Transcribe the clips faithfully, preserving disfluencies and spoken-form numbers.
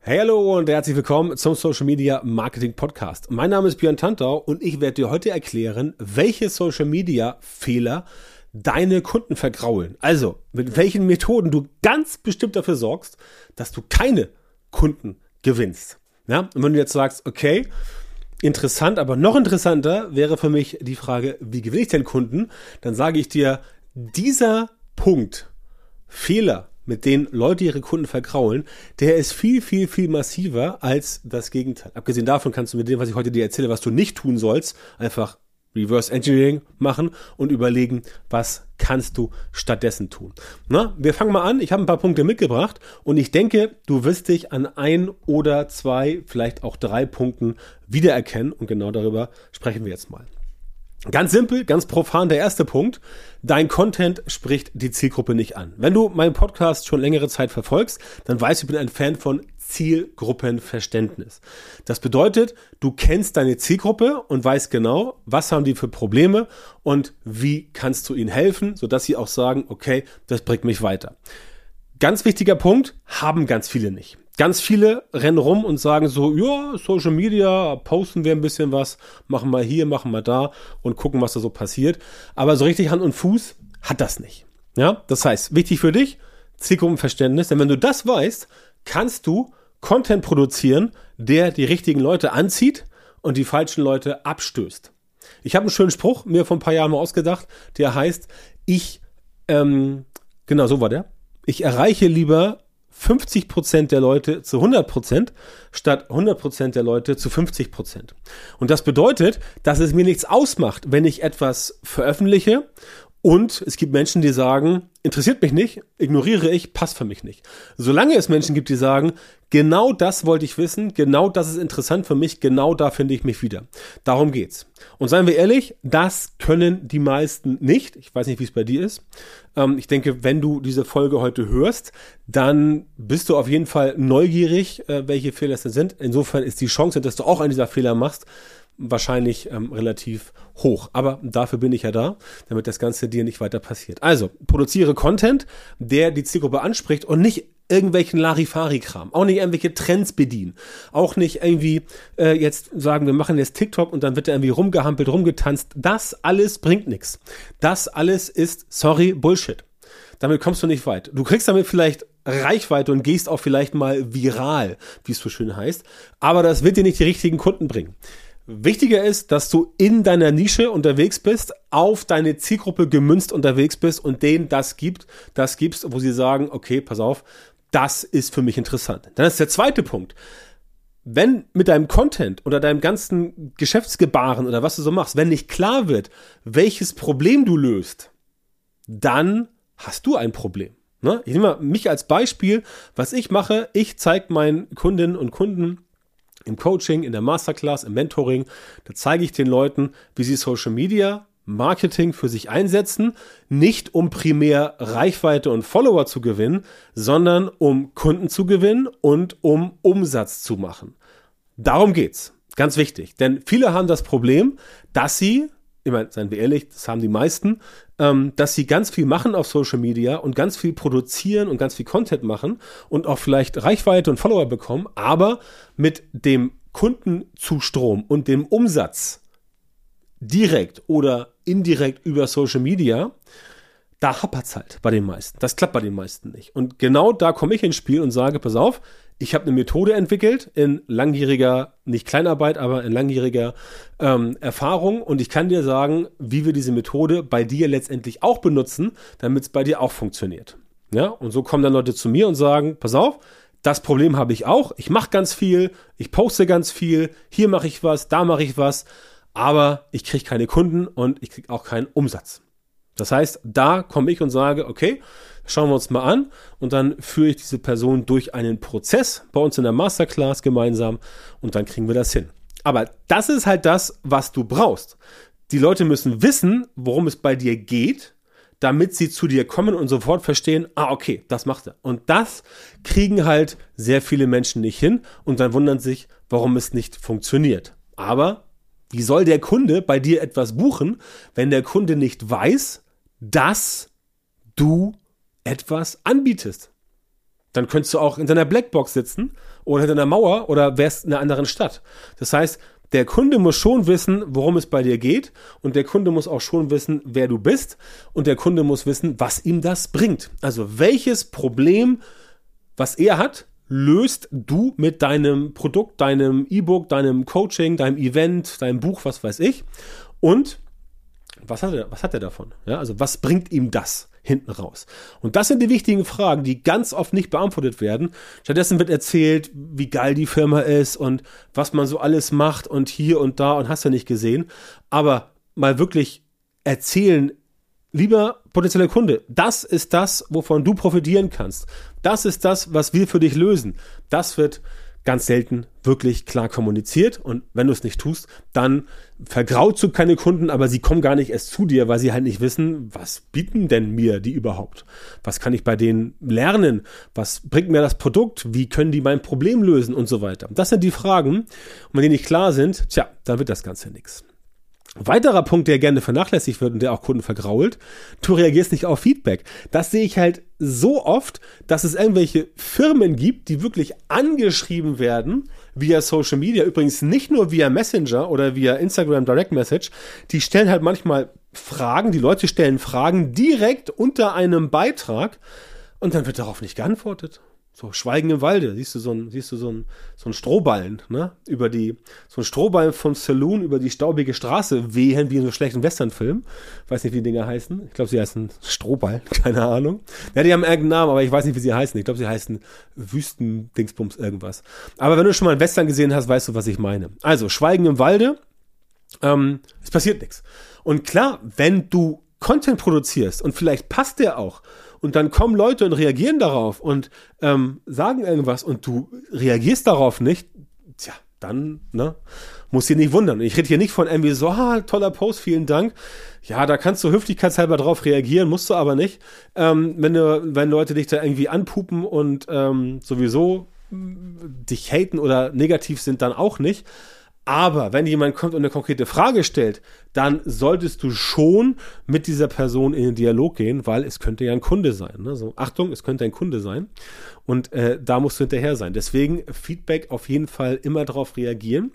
Hey, hallo und herzlich willkommen zum Social Media Marketing Podcast. Mein Name ist Björn Tantau und ich werde dir heute erklären, welche Social Media Fehler deine Kunden vergraulen. Also, mit welchen Methoden du ganz bestimmt dafür sorgst, dass du keine Kunden gewinnst. Ja? Und wenn du jetzt sagst, okay, interessant, aber noch interessanter wäre für mich die Frage, wie gewinne ich denn Kunden? Dann sage ich dir, dieser Punkt, Fehler, mit denen Leute ihre Kunden vergraulen, der ist viel, viel, viel massiver als das Gegenteil. Abgesehen davon kannst du mit dem, was ich heute dir erzähle, was du nicht tun sollst, einfach Reverse Engineering machen und überlegen, was kannst du stattdessen tun. Na, wir fangen mal an. Ich habe ein paar Punkte mitgebracht und ich denke, du wirst dich an ein oder zwei, vielleicht auch drei Punkten wiedererkennen und genau darüber sprechen wir jetzt mal. Ganz simpel, ganz profan, der erste Punkt. Dein Content spricht die Zielgruppe nicht an. Wenn du meinen Podcast schon längere Zeit verfolgst, dann weißt du, ich bin ein Fan von Zielgruppenverständnis. Das bedeutet, du kennst deine Zielgruppe und weißt genau, was haben die für Probleme und wie kannst du ihnen helfen, sodass sie auch sagen, okay, das bringt mich weiter. Ganz wichtiger Punkt, haben ganz viele nicht. Ganz viele rennen rum und sagen so, ja, Social Media, posten wir ein bisschen was, machen wir hier, machen wir da und gucken, was da so passiert. Aber so richtig Hand und Fuß hat das nicht. Ja, das heißt, wichtig für dich, Zielgruppenverständnis, denn wenn du das weißt, kannst du Content produzieren, der die richtigen Leute anzieht und die falschen Leute abstößt. Ich habe einen schönen Spruch mir vor ein paar Jahren mal ausgedacht, der heißt, ich, ähm, genau so war der, ich erreiche lieber fünfzig Prozent der Leute zu hundert Prozent statt hundert Prozent der Leute zu fünfzig Prozent. Und das bedeutet, dass es mir nichts ausmacht, wenn ich etwas veröffentliche und es gibt Menschen, die sagen, interessiert mich nicht, ignoriere ich, passt für mich nicht. Solange es Menschen gibt, die sagen, genau das wollte ich wissen, genau das ist interessant für mich, genau da finde ich mich wieder. Darum geht's. Und seien wir ehrlich, das können die meisten nicht. Ich weiß nicht, wie es bei dir ist. Ähm, ich denke, wenn du diese Folge heute hörst, dann bist du auf jeden Fall neugierig, äh, welche Fehler es denn sind. Insofern ist die Chance, dass du auch einen dieser Fehler machst, wahrscheinlich ähm, relativ hoch. Aber dafür bin ich ja da, damit das Ganze dir nicht weiter passiert. Also, produziere Content, der die Zielgruppe anspricht und nicht irgendwelchen Larifari-Kram, auch nicht irgendwelche Trends bedienen, auch nicht irgendwie äh, jetzt sagen, wir machen jetzt TikTok und dann wird da irgendwie rumgehampelt, rumgetanzt. Das alles bringt nichts. Das alles ist, sorry, Bullshit. Damit kommst du nicht weit. Du kriegst damit vielleicht Reichweite und gehst auch vielleicht mal viral, wie es so schön heißt, aber das wird dir nicht die richtigen Kunden bringen. Wichtiger ist, dass du in deiner Nische unterwegs bist, auf deine Zielgruppe gemünzt unterwegs bist und denen das gibt, das gibst, wo sie sagen, okay, pass auf, das ist für mich interessant. Dann ist der zweite Punkt. Wenn mit deinem Content oder deinem ganzen Geschäftsgebaren oder was du so machst, wenn nicht klar wird, welches Problem du löst, dann hast du ein Problem. Ne? Ich nehme mal mich als Beispiel, was ich mache, ich zeige meinen Kundinnen und Kunden im Coaching, in der Masterclass, im Mentoring, da zeige ich den Leuten, wie sie Social Media Marketing für sich einsetzen, nicht um primär Reichweite und Follower zu gewinnen, sondern um Kunden zu gewinnen und um Umsatz zu machen. Darum geht's. Ganz wichtig. Denn viele haben das Problem, dass sie, ich meine, seien wir ehrlich, das haben die meisten, ähm, dass sie ganz viel machen auf Social Media und ganz viel produzieren und ganz viel Content machen und auch vielleicht Reichweite und Follower bekommen, aber mit dem Kundenzustrom und dem Umsatz direkt oder indirekt über Social Media, da hapert's halt bei den meisten. Das klappt bei den meisten nicht. Und genau da komme ich ins Spiel und sage, pass auf, ich habe eine Methode entwickelt in langjähriger, nicht Kleinarbeit, aber in langjähriger ähm, Erfahrung und ich kann dir sagen, wie wir diese Methode bei dir letztendlich auch benutzen, damit es bei dir auch funktioniert. Ja, und so kommen dann Leute zu mir und sagen, pass auf, das Problem habe ich auch, ich mache ganz viel, ich poste ganz viel, hier mache ich was, da mache ich was, aber ich kriege keine Kunden und ich kriege auch keinen Umsatz. Das heißt, da komme ich und sage, okay, schauen wir uns mal an und dann führe ich diese Person durch einen Prozess bei uns in der Masterclass gemeinsam und dann kriegen wir das hin. Aber das ist halt das, was du brauchst. Die Leute müssen wissen, worum es bei dir geht, damit sie zu dir kommen und sofort verstehen, ah, okay, das macht er. Und das kriegen halt sehr viele Menschen nicht hin und dann wundern sich, warum es nicht funktioniert. Aber wie soll der Kunde bei dir etwas buchen, wenn der Kunde nicht weiß, dass du etwas anbietest? Dann könntest du auch in deiner Blackbox sitzen oder hinter einer Mauer oder wärst in einer anderen Stadt. Das heißt, der Kunde muss schon wissen, worum es bei dir geht und der Kunde muss auch schon wissen, wer du bist und der Kunde muss wissen, was ihm das bringt. Also welches Problem, was er hat, löst du mit deinem Produkt, deinem E-Book, deinem Coaching, deinem Event, deinem Buch, was weiß ich. Und was hat er, was hat er davon? Ja, also was bringt ihm das hinten raus? Und das sind die wichtigen Fragen, die ganz oft nicht beantwortet werden. Stattdessen wird erzählt, wie geil die Firma ist und was man so alles macht und hier und da und hast du nicht gesehen. Aber mal wirklich erzählen, lieber potenzieller Kunde, das ist das, wovon du profitieren kannst. Das ist das, was wir für dich lösen. Das wird ganz selten wirklich klar kommuniziert und wenn du es nicht tust, dann vergraust du keine Kunden, aber sie kommen gar nicht erst zu dir, weil sie halt nicht wissen, was bieten denn mir die überhaupt? Was kann ich bei denen lernen? Was bringt mir das Produkt? Wie können die mein Problem lösen und so weiter? Das sind die Fragen und wenn die nicht klar sind, tja, dann wird das Ganze nichts. Weiterer Punkt, der gerne vernachlässigt wird und der auch Kunden vergrault, du reagierst nicht auf Feedback. Das sehe ich halt so oft, dass es irgendwelche Firmen gibt, die wirklich angeschrieben werden via Social Media, übrigens nicht nur via Messenger oder via Instagram Direct Message, die stellen halt manchmal Fragen, die Leute stellen Fragen direkt unter einem Beitrag und dann wird darauf nicht geantwortet. So, Schweigen im Walde, siehst du so ein, siehst du so ein, so ein Strohballen, ne, über die, so ein Strohballen vom Saloon über die staubige Straße wehen, wie in so schlechten Westernfilm. Weiß nicht, wie die Dinger heißen. Ich glaube, sie heißen Strohballen, keine Ahnung. Ja, die haben irgendeinen Namen, aber ich weiß nicht, wie sie heißen. Ich glaube, sie heißen Wüstendingsbums irgendwas. Aber wenn du schon mal einen Western gesehen hast, weißt du, was ich meine. Also, Schweigen im Walde, ähm, es passiert nichts. Und klar, wenn du Content produzierst und vielleicht passt der auch, und dann kommen Leute und reagieren darauf und ähm, sagen irgendwas und du reagierst darauf nicht, tja, dann, ne, musst dich nicht wundern. Ich rede hier nicht von irgendwie so, ah, toller Post, vielen Dank. Ja, da kannst du höflichkeitshalber drauf reagieren, musst du aber nicht. Ähm, wenn du, wenn Leute dich da irgendwie anpupen und ähm, sowieso dich haten oder negativ sind, dann auch nicht. Aber wenn jemand kommt und eine konkrete Frage stellt, dann solltest du schon mit dieser Person in den Dialog gehen, weil es könnte ja ein Kunde sein. Ne? So, Achtung, es könnte ein Kunde sein. Und äh, da musst du hinterher sein. Deswegen Feedback auf jeden Fall immer darauf reagieren.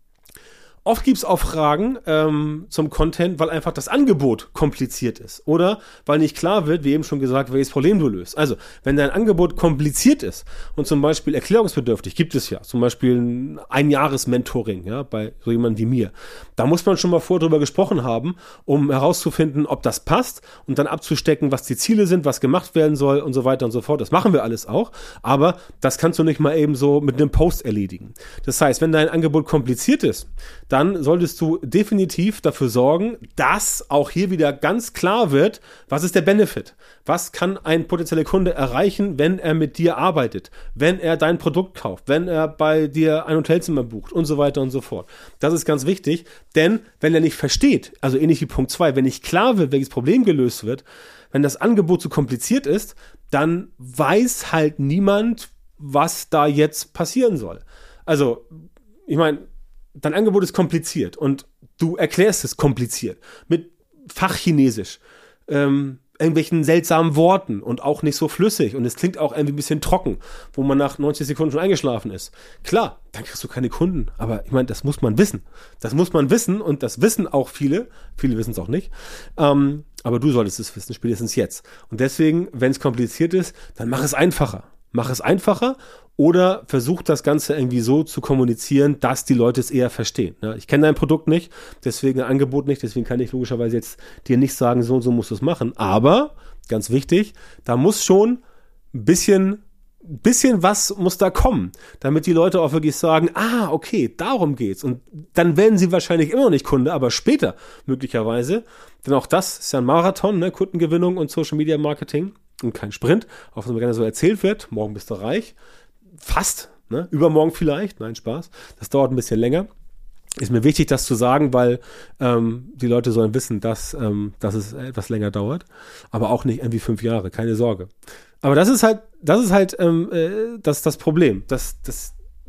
Oft gibt es auch Fragen ähm, zum Content, weil einfach das Angebot kompliziert ist oder weil nicht klar wird, wie eben schon gesagt, welches Problem du löst. Also, wenn dein Angebot kompliziert ist und zum Beispiel erklärungsbedürftig, gibt es ja zum Beispiel ein Einjahres-Mentoring, ja, bei so jemandem wie mir. Da muss man schon mal vorher drüber gesprochen haben, um herauszufinden, ob das passt und dann abzustecken, was die Ziele sind, was gemacht werden soll und so weiter und so fort. Das machen wir alles auch, aber das kannst du nicht mal eben so mit einem Post erledigen. Das heißt, wenn dein Angebot kompliziert ist, dann solltest du definitiv dafür sorgen, dass auch hier wieder ganz klar wird, was ist der Benefit? Was kann ein potenzieller Kunde erreichen, wenn er mit dir arbeitet, wenn er dein Produkt kauft, wenn er bei dir ein Hotelzimmer bucht und so weiter und so fort. Das ist ganz wichtig, denn wenn er nicht versteht, also ähnlich wie Punkt zwei, wenn nicht klar wird, welches Problem gelöst wird, wenn das Angebot zu kompliziert ist, dann weiß halt niemand, was da jetzt passieren soll. Also, ich meine, dein Angebot ist kompliziert und du erklärst es kompliziert mit Fachchinesisch, ähm, irgendwelchen seltsamen Worten und auch nicht so flüssig und es klingt auch irgendwie ein bisschen trocken, wo man nach neunzig Sekunden schon eingeschlafen ist. Klar, dann kriegst du keine Kunden, aber ich meine, das muss man wissen. Das muss man wissen und das wissen auch viele, viele wissen es auch nicht, ähm, aber du solltest es wissen, spätestens jetzt. Und deswegen, wenn es kompliziert ist, dann mach es einfacher. Mach es einfacher oder versuch das Ganze irgendwie so zu kommunizieren, dass die Leute es eher verstehen. Ja, ich kenne dein Produkt nicht, deswegen ein Angebot nicht, deswegen kann ich logischerweise jetzt dir nicht sagen, so und so musst du es machen. Aber, ganz wichtig, da muss schon ein bisschen, bisschen was muss da kommen, damit die Leute auch wirklich sagen, ah, okay, darum geht's. Und dann werden sie wahrscheinlich immer noch nicht Kunde, aber später möglicherweise. Denn auch das ist ja ein Marathon, ne? Kundengewinnung und Social Media Marketing. Und kein Sprint, auch wenn mir gerne so erzählt wird, morgen bist du reich. Fast, ne? Übermorgen vielleicht, nein, Spaß. Das dauert ein bisschen länger. Ist mir wichtig, das zu sagen, weil ähm, die Leute sollen wissen, dass, ähm, dass es etwas länger dauert. Aber auch nicht irgendwie fünf Jahre, keine Sorge. Aber das ist halt, das ist halt ähm, äh, das, das Problem. Das, das,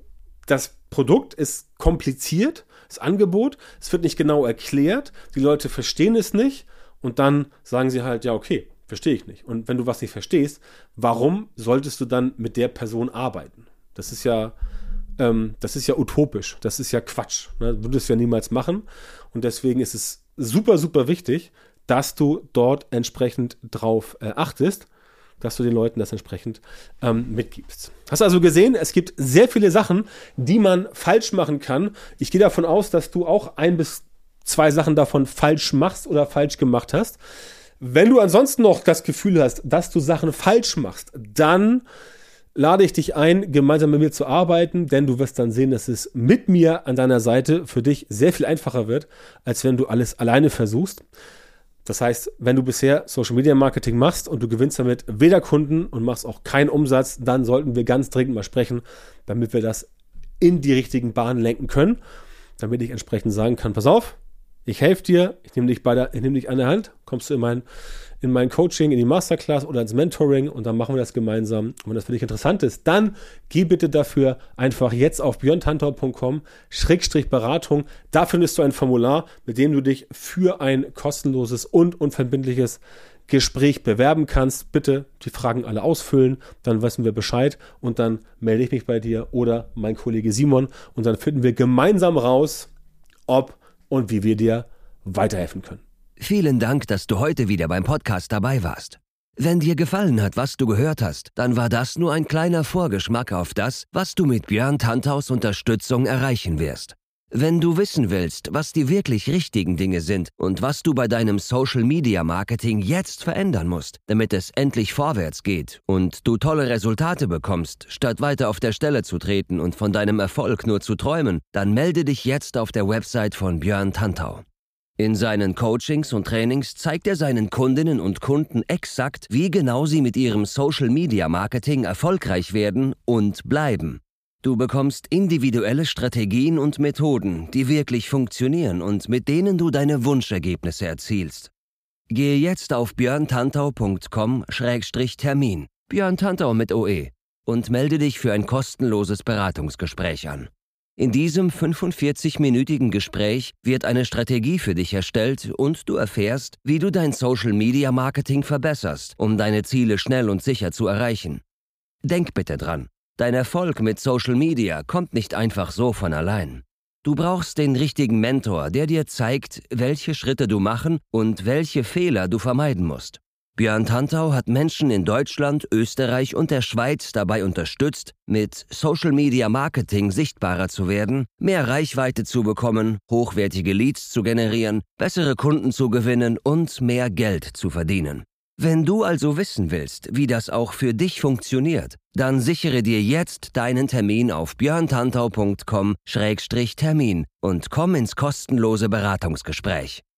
das Produkt ist kompliziert, das Angebot, es wird nicht genau erklärt, die Leute verstehen es nicht und dann sagen sie halt, ja, okay, verstehe ich nicht. Und wenn du was nicht verstehst, warum solltest du dann mit der Person arbeiten? Das ist ja, ähm, das ist ja utopisch. Das ist ja Quatsch. Ne? Würdest du ja niemals machen. Und deswegen ist es super, super wichtig, dass du dort entsprechend drauf äh, achtest, dass du den Leuten das entsprechend ähm, mitgibst. Hast also gesehen, es gibt sehr viele Sachen, die man falsch machen kann. Ich gehe davon aus, dass du auch ein bis zwei Sachen davon falsch machst oder falsch gemacht hast. Wenn du ansonsten noch das Gefühl hast, dass du Sachen falsch machst, dann lade ich dich ein, gemeinsam mit mir zu arbeiten, denn du wirst dann sehen, dass es mit mir an deiner Seite für dich sehr viel einfacher wird, als wenn du alles alleine versuchst. Das heißt, wenn du bisher Social Media Marketing machst und du gewinnst damit weder Kunden und machst auch keinen Umsatz, dann sollten wir ganz dringend mal sprechen, damit wir das in die richtigen Bahnen lenken können, damit ich entsprechend sagen kann, pass auf, ich helfe dir, ich nehme dich bei der, ich nehme dich an der Hand, kommst du in mein, in mein Coaching, in die Masterclass oder ins Mentoring und dann machen wir das gemeinsam. Und wenn das für dich interessant ist, dann geh bitte dafür einfach jetzt auf björn tantau punkt com Schrägstrich Beratung. Da findest du ein Formular, mit dem du dich für ein kostenloses und unverbindliches Gespräch bewerben kannst. Bitte die Fragen alle ausfüllen, dann wissen wir Bescheid und dann melde ich mich bei dir oder mein Kollege Simon und dann finden wir gemeinsam raus, ob und wie wir dir weiterhelfen können. Vielen Dank, dass du heute wieder beim Podcast dabei warst. Wenn dir gefallen hat, was du gehört hast, dann war das nur ein kleiner Vorgeschmack auf das, was du mit Björn Tantaus Unterstützung erreichen wirst. Wenn du wissen willst, was die wirklich richtigen Dinge sind und was du bei deinem Social-Media-Marketing jetzt verändern musst, damit es endlich vorwärts geht und du tolle Resultate bekommst, statt weiter auf der Stelle zu treten und von deinem Erfolg nur zu träumen, dann melde dich jetzt auf der Website von Björn Tantau. In seinen Coachings und Trainings zeigt er seinen Kundinnen und Kunden exakt, wie genau sie mit ihrem Social-Media-Marketing erfolgreich werden und bleiben. Du bekommst individuelle Strategien und Methoden, die wirklich funktionieren und mit denen du deine Wunschergebnisse erzielst. Gehe jetzt auf björn tantau punkt com Schrägstrich Termin, Björn Tantau mit O E, und melde dich für ein kostenloses Beratungsgespräch an. In diesem fünfundvierzig-minütigen Gespräch wird eine Strategie für dich erstellt und du erfährst, wie du dein Social-Media-Marketing verbesserst, um deine Ziele schnell und sicher zu erreichen. Denk bitte dran. Dein Erfolg mit Social Media kommt nicht einfach so von allein. Du brauchst den richtigen Mentor, der dir zeigt, welche Schritte du machen und welche Fehler du vermeiden musst. Björn Tantau hat Menschen in Deutschland, Österreich und der Schweiz dabei unterstützt, mit Social Media Marketing sichtbarer zu werden, mehr Reichweite zu bekommen, hochwertige Leads zu generieren, bessere Kunden zu gewinnen und mehr Geld zu verdienen. Wenn du also wissen willst, wie das auch für dich funktioniert, dann sichere dir jetzt deinen Termin auf björn tantau punkt com Schrägstrich Termin und komm ins kostenlose Beratungsgespräch.